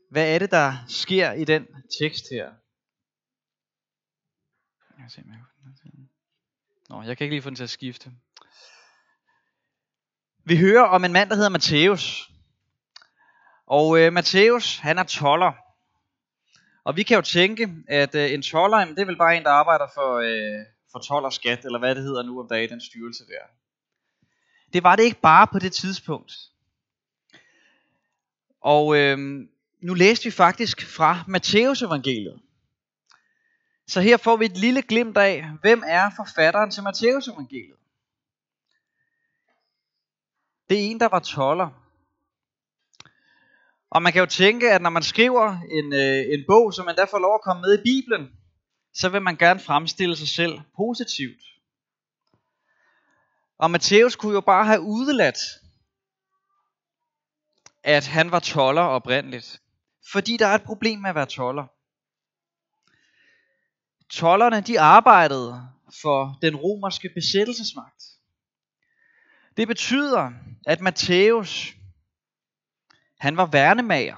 Hvad er det, der sker i den tekst her? Jeg kan ikke lige få den til at skifte. Vi hører om en mand, der hedder Matthæus. Og Matthæus, han er tolder. Og vi kan jo tænke, at en tolder, det er vel bare en, der arbejder for told og skat, eller hvad det hedder nu om dagen, den styrelse der. Det var det ikke bare på det tidspunkt. Og nu læste vi faktisk fra Matthæus evangeliet. Så her får vi et lille glimt af, hvem er forfatteren til Matthæus evangeliet. Det er en, der var tolder. Og man kan jo tænke, at når man skriver en bog, som man der får lov at komme med i Bibelen, så vil man gerne fremstille sig selv positivt. Og Matthæus kunne jo bare have udeladt, at han var tolder oprindeligt. Fordi der er et problem med at være tolder. Tolderne, de arbejdede for den romerske besættelsesmagt. Det betyder, at Matthæus, han var værnemager.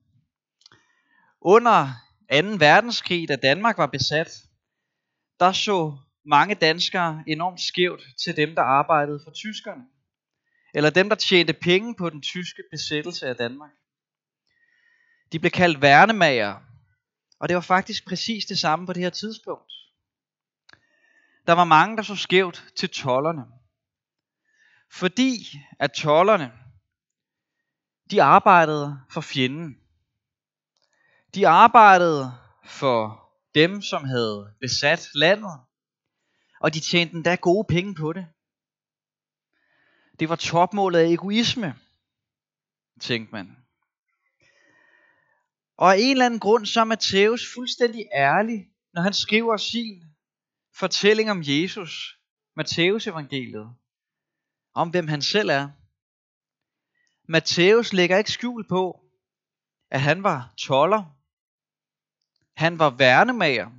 Under 2. verdenskrig, da Danmark var besat, der så mange danskere enormt skævt til dem, der arbejdede for tyskerne. Eller dem, der tjente penge på den tyske besættelse af Danmark. De blev kaldt værnemager. Og det var faktisk præcis det samme på det her tidspunkt. Der var mange, der så skævt til tolderne. Fordi at tolderne, de arbejdede for fjenden. De arbejdede for dem, som havde besat landet. Og de tjente endda gode penge på det. Det var topmålet af egoisme, tænkte man. Og af en eller anden grund, så er Matthæus fuldstændig ærlig, når han skriver sin fortælling om Jesus, Matthæus evangeliet, om hvem han selv er. Matthæus lægger ikke skjul på, at han var tolder. Han var værnemager.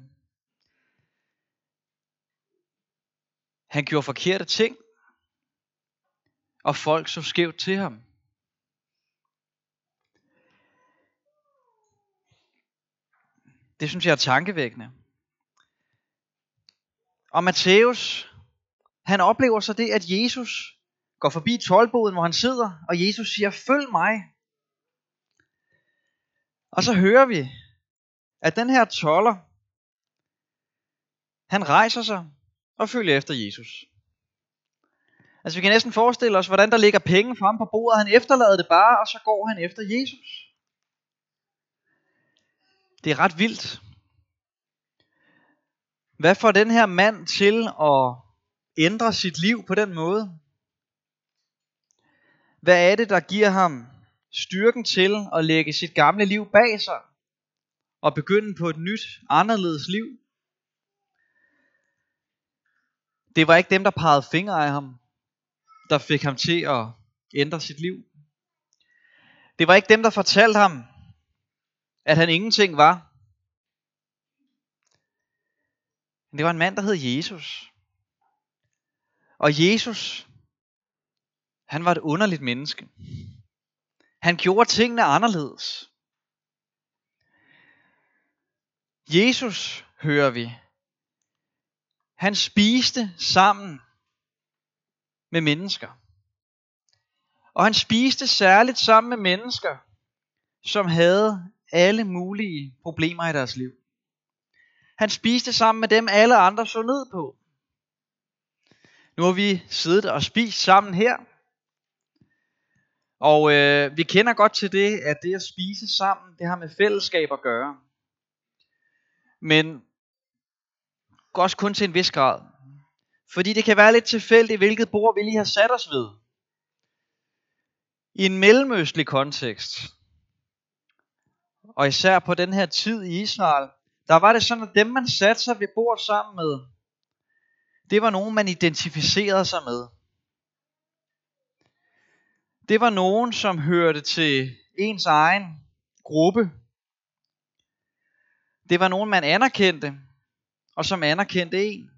Han gjorde forkerte ting. Og folk så skævt til ham. Det synes jeg er tankevækkende. Og Matthæus, han oplever så det, at Jesus går forbi toldboden, hvor han sidder, og Jesus siger, følg mig. Og så hører vi, at den her tolder, han rejser sig og følger efter Jesus. Altså vi kan næsten forestille os, hvordan der ligger penge frem på bordet. Han efterlader det bare, og så går han efter Jesus. Det er ret vildt. Hvad får den her mand til at ændre sit liv på den måde? Hvad er det, der giver ham styrken til at lægge sit gamle liv bag sig og begynde på et nyt, anderledes liv? Det var ikke dem, der pegede fingre af ham, der fik ham til at ændre sit liv. Det var ikke dem, der fortalte ham, at han ingenting var. Men det var en mand, der hed Jesus. Og Jesus, han var et underligt menneske. Han gjorde tingene anderledes. Jesus, hører vi, han spiste sammen med mennesker. Og han spiste særligt sammen med mennesker, som havde alle mulige problemer i deres liv. Han spiste sammen med dem, alle andre så ned på. Nu har vi siddet og spist sammen her. Og vi kender godt til det, at det at spise sammen, det har med fællesskab at gøre. Men også kun til en vis grad. Fordi det kan være lidt tilfældigt, hvilket bord vi lige har sat os ved. I en mellemøstlig kontekst, og især på den her tid i Israel, der var det sådan, at dem man satte sig ved bord sammen med, det var nogen man identificerede sig med. Det var nogen som hørte til ens egen gruppe. Det var nogen man anerkendte, og som anerkendte en.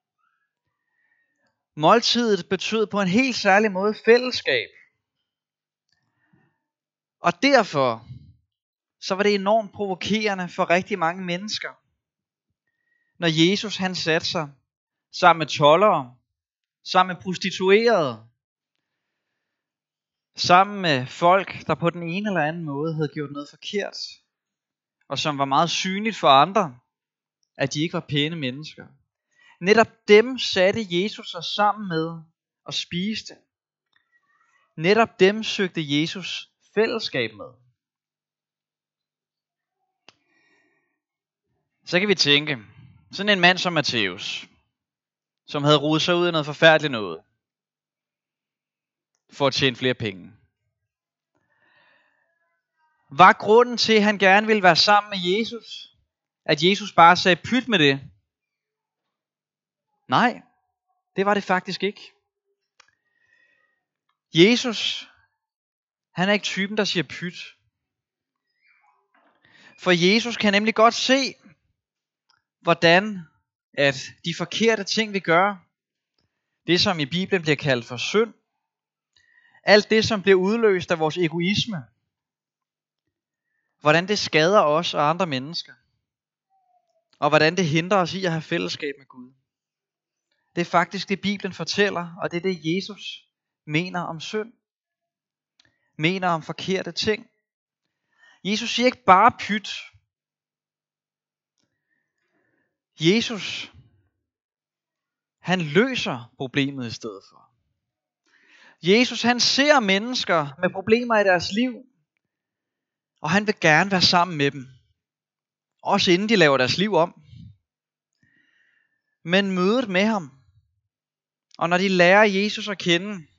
Måltidet betød på en helt særlig måde fællesskab. Og derfor så var det enormt provokerende for rigtig mange mennesker, når Jesus han satte sig sammen med toldere, sammen med prostituerede, sammen med folk, der på den ene eller anden måde havde gjort noget forkert, og som var meget synligt for andre, at de ikke var pæne mennesker. Netop dem satte Jesus sig sammen med og spiste. Netop dem søgte Jesus fællesskab med. Så kan vi tænke, sådan en mand som Matthæus, som havde rodet sig ud i noget forfærdeligt noget, for at tjene flere penge. Var grunden til, at han gerne ville være sammen med Jesus, at Jesus bare sagde pyt med det? Nej, det var det faktisk ikke. Jesus, han er ikke typen, der siger pyt. For Jesus kan nemlig godt se, hvordan at de forkerte ting, vi gør, det som i Bibelen bliver kaldt for synd, alt det, som bliver udløst af vores egoisme, hvordan det skader os og andre mennesker, og hvordan det hindrer os i at have fællesskab med Gud. Det er faktisk det, Bibelen fortæller, og det er det, Jesus mener om synd. Mener om forkerte ting. Jesus siger ikke bare pyt. Jesus, han løser problemet i stedet for. Jesus, han ser mennesker med problemer i deres liv, og han vil gerne være sammen med dem. Også inden de laver deres liv om. Men mødet med ham, og når de lærer Jesus at kende,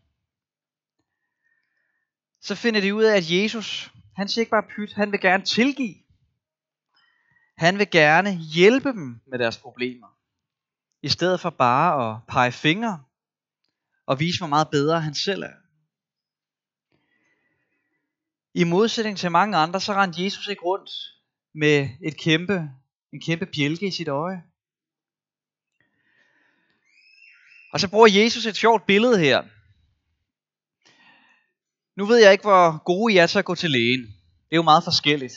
så finder de ud af, at Jesus, han siger ikke bare pyt, han vil gerne tilgive. Han vil gerne hjælpe dem med deres problemer, i stedet for bare at pege fingre og vise, hvor meget bedre han selv er. I modsætning til mange andre, så rendte Jesus ikke rundt med en kæmpe bjælke i sit øje. Og så bruger Jesus et sjovt billede her. Nu ved jeg ikke, hvor gode I er til at gå til lægen. Det er jo meget forskelligt.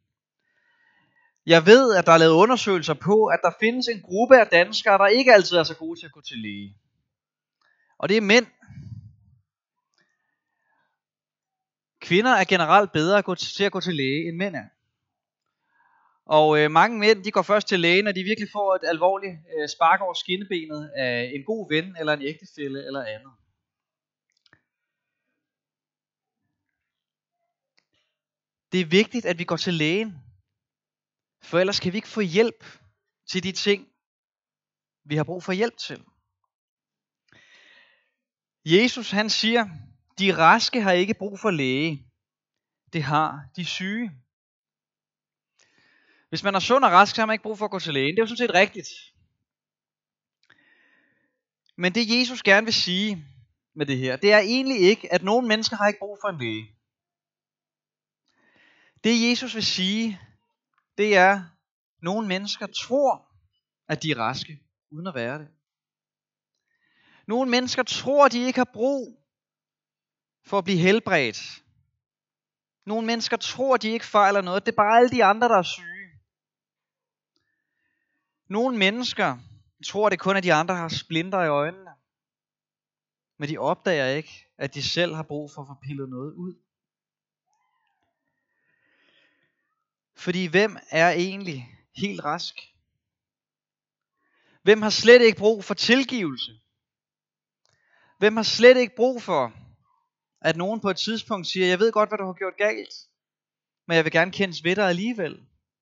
Jeg ved, at der er lavet undersøgelser på, at der findes en gruppe af danskere, der ikke altid er så gode til at gå til læge. Og det er mænd. Kvinder er generelt bedre til at gå til læge, end mænd er. Og mange mænd, de går først til lægen, når de virkelig får et alvorligt spark over skinnebenet af en god ven, eller en ægtefælle, eller andet. Det er vigtigt, at vi går til lægen. For ellers kan vi ikke få hjælp til de ting, vi har brug for hjælp til. Jesus, han siger, de raske har ikke brug for læge. Det har de syge. Hvis man er sund og rask, så har man ikke brug for at gå til lægen. Det er jo sådan set rigtigt. Men det Jesus gerne vil sige med det her, det er egentlig ikke, at nogle mennesker har ikke brug for en læge. Det Jesus vil sige, det er, at nogle mennesker tror, at de er raske, uden at være det. Nogle mennesker tror, at de ikke har brug for at blive helbredt. Nogle mennesker tror, at de ikke fejler noget. Det er bare alle de andre, der er syge. Nogle mennesker tror, det kun er de andre, der har splinter i øjnene. Men de opdager ikke, at de selv har brug for at få pillet noget ud. Fordi hvem er egentlig helt rask? Hvem har slet ikke brug for tilgivelse? Hvem har slet ikke brug for, at nogen på et tidspunkt siger, jeg ved godt, hvad du har gjort galt, men jeg vil gerne kendes ved dig alligevel?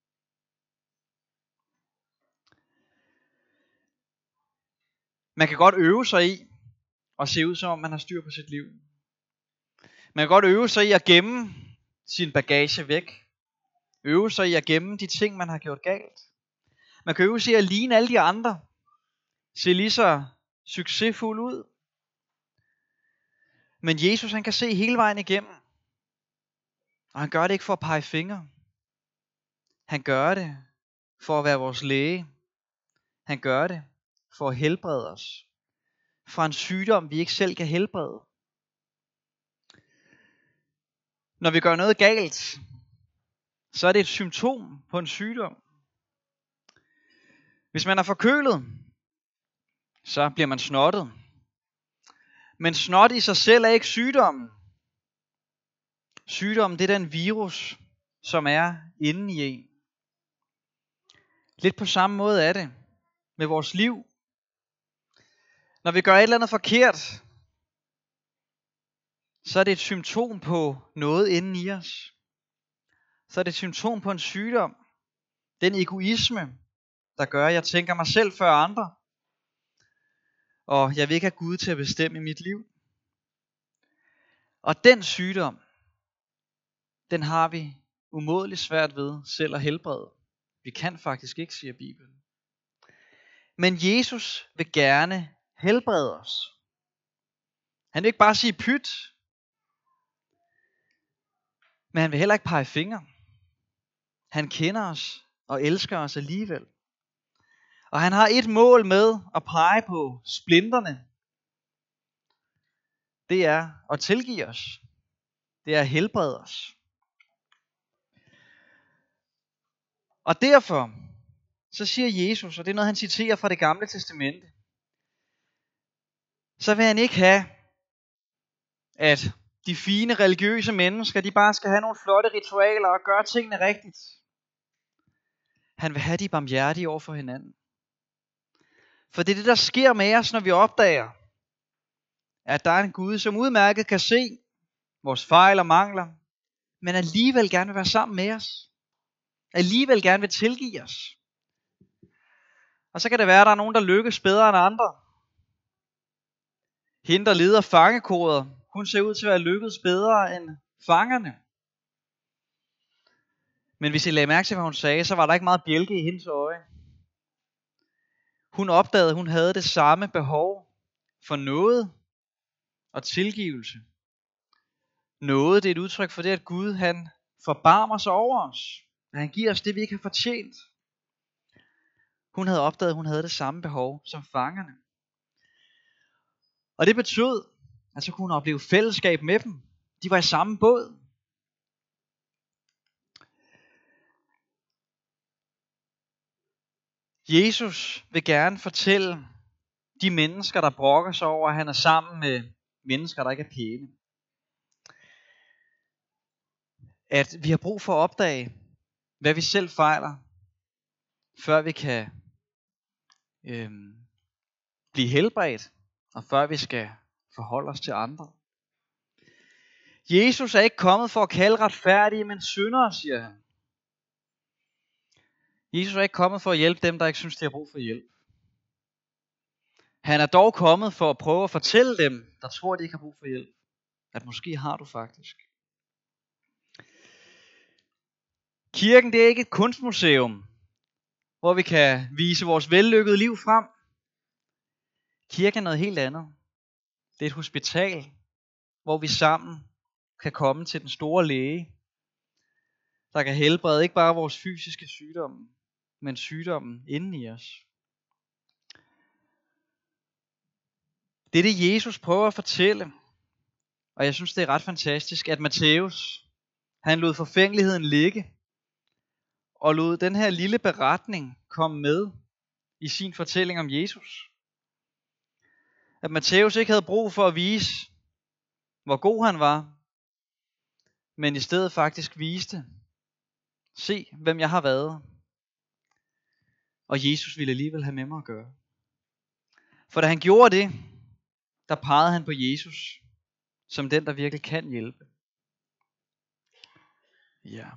Man kan godt øve sig i at se ud, som om man har styr på sit liv. Man kan godt øve sig i at gemme sin bagage væk. Øve sig i at gemme de ting, man har gjort galt. Man kan øve sig i at ligne alle de andre. Se lige så succesfuld ud. Men Jesus, han kan se hele vejen igennem. Og han gør det ikke for at pege fingre. Han gør det for at være vores læge. Han gør det for at helbrede os fra en sygdom, vi ikke selv kan helbrede. Når vi gør noget galt, så er det et symptom på en sygdom. Hvis man er forkølet, så bliver man snottet. Men snot i sig selv er ikke sygdommen. Sygdommen, det er den virus, som er inde i en. Lidt på samme måde er det med vores liv. Når vi gør et eller andet forkert, så er det et symptom på noget inde i os. Så er det et symptom på en sygdom. Den egoisme, der gør, at jeg tænker mig selv før andre. Og jeg vil ikke have Gud til at bestemme i mit liv. Og den sygdom, den har vi umådeligt svært ved selv at helbrede. Vi kan faktisk ikke, siger Bibelen. Men Jesus vil gerne helbrede os. Han vil ikke bare sige pyt, men han vil heller ikke pege fingre. Han kender os og elsker os alligevel. Og han har et mål med at pege på splinterne. Det er at tilgive os. Det er at helbrede os. Og derfor, så siger Jesus, og det er noget han citerer fra det gamle testamente, så vil han ikke have, at de fine religiøse mennesker, de bare skal have nogle flotte ritualer og gøre tingene rigtigt. Han vil have de barmhjertige over for hinanden. For det er det, der sker med os, når vi opdager, at der er en Gud, som udmærket kan se vores fejl og mangler, men alligevel gerne vil være sammen med os. Alligevel gerne vil tilgive os. Og så kan det være, at der er nogen, der lykkes bedre end andre. Hende, der leder fangekoret, hun ser ud til at være lykkedes bedre end fangerne. Men hvis I lagde mærke til, hvad hun sagde, så var der ikke meget bjælke i hendes øje. Hun opdagede, at hun havde det samme behov for noget og tilgivelse. Noget, det er et udtryk for det, at Gud han forbarmer sig over os. At han giver os det, vi ikke har fortjent. Hun havde opdaget, at hun havde det samme behov som fangerne. Og det betød, at så kunne hun opleve fællesskab med dem. De var i samme båd. Jesus vil gerne fortælle de mennesker, der brokker sig over, at han er sammen med mennesker, der ikke er pæne, at vi har brug for at opdage, hvad vi selv fejler, før vi kan blive helbredt, og før vi skal forholde os til andre. Jesus er ikke kommet for at kalde retfærdige, men syndere, siger han. Jesus er ikke kommet for at hjælpe dem, der ikke synes, de har brug for hjælp. Han er dog kommet for at prøve at fortælle dem, der tror, de ikke har brug for hjælp, at måske har du faktisk. Kirken, det er ikke et kunstmuseum, hvor vi kan vise vores vellykkede liv frem. Kirken er noget helt andet. Det er et hospital, hvor vi sammen kan komme til den store læge, der kan helbrede ikke bare vores fysiske sygdomme, men sygdommen inden i os. Det er det, Jesus prøver at fortælle. Og jeg synes, det er ret fantastisk, at Matthæus, han lod forfængeligheden ligge, og lod den her lille beretning komme med i sin fortælling om Jesus. At Matthæus ikke havde brug for at vise, hvor god han var, men i stedet faktisk viste, se hvem jeg har været. Og Jesus ville alligevel have med mig at gøre. For da han gjorde det, der pegede han på Jesus, som den, der virkelig kan hjælpe. Ja.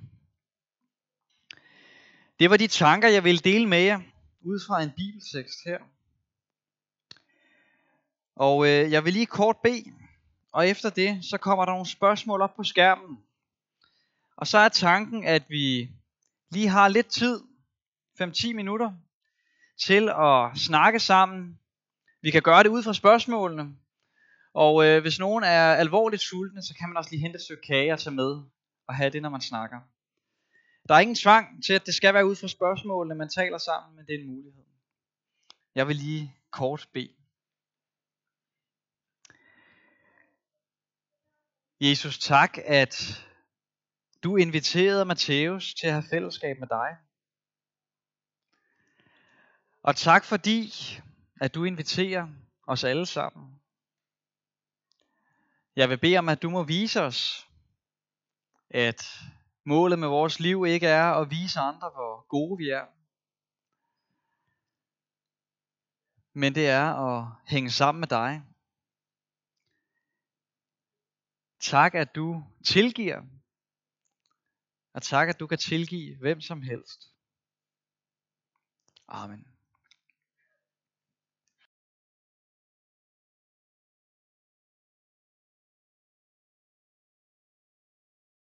Det var de tanker, jeg ville dele med jer, ud fra en bibeltekst her. Og jeg vil lige kort bede, og efter det, så kommer der nogle spørgsmål op på skærmen. Og så er tanken, at vi lige har lidt tid, 5-10 minutter, til at snakke sammen. Vi kan gøre det ud fra spørgsmålene. Og hvis nogen er alvorligt sultne, så kan man også lige hente et stykke kage og tage med og have det, når man snakker. Der er ingen tvang til, at det skal være ud fra spørgsmålene, man taler sammen, men det er en mulighed. Jeg vil lige kort bede. Jesus, tak, at Du inviterede Matthæus til at have fællesskab med dig. Og tak fordi, at du inviterer os alle sammen. Jeg vil bede om, at du må vise os, at målet med vores liv ikke er at vise andre, hvor gode vi er. Men det er at hænge sammen med dig. Tak, at du tilgiver. Og tak, at du kan tilgive hvem som helst. Amen.